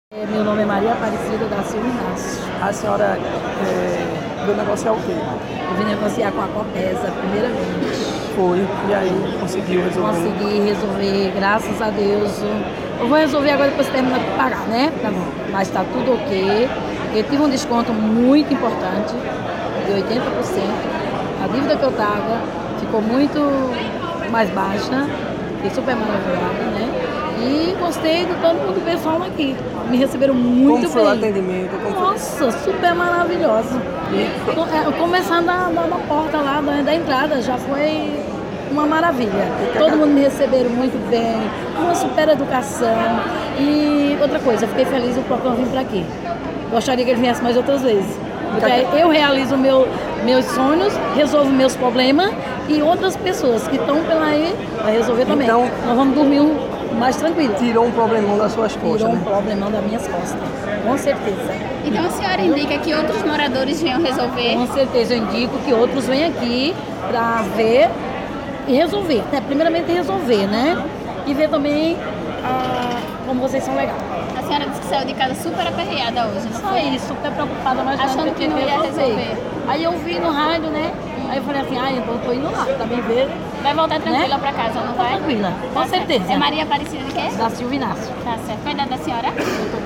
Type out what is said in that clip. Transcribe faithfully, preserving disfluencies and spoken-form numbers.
É, meu nome é Maria Aparecida da Silva Inácio. A senhora é, veio negociar o quê? Eu vim negociar com a Copesa, primeiramente. Foi, e aí conseguiu resolver? Consegui resolver, graças a Deus. Eu vou resolver agora depois que terminar de pagar, né? Tá bom. Mas tá tudo ok. Eu tive um desconto muito importante, de oitenta por cento. A dívida que eu tava ficou muito mais baixa. Fiquei super maravilhada, né? E gostei de todo mundo, do pessoal aqui. Me receberam muito Como foi bem. o atendimento? Como foi? Nossa, super maravilhosa. E- Começando da, da, da porta lá, da, da entrada, já foi uma maravilha. Todo mundo me receberam muito bem, uma super educação. E outra coisa, eu fiquei feliz do próprio vir para aqui. Gostaria que ele viesse mais outras vezes. Porque aí eu realizo meu, meus sonhos, resolvo meus problemas e outras pessoas que estão pela aí vai resolver também. Então- Nós vamos dormir um, mais tranquilo. Tirou um problemão das suas costas, Tirou um né? problemão das minhas costas, com certeza. Então a senhora indica que outros moradores venham resolver? Com certeza eu indico que outros venham aqui para ver e resolver. Né? Primeiramente resolver, né? E ver também ah, como vocês são legais. A senhora disse que saiu de casa super aperreada hoje, não Só foi? isso, super preocupada, mas Achando que não ia resolver. Aí eu vi no rádio, né? Aí eu falei assim, ah, então eu tô indo lá, tá bem ver. Vai voltar tranquila Né? pra casa, não Tá vai? tranquila, com Tá certo. certeza. É Maria Aparecida de quê? Da Silva Inácio. Tá certo. Qual a idade da senhora?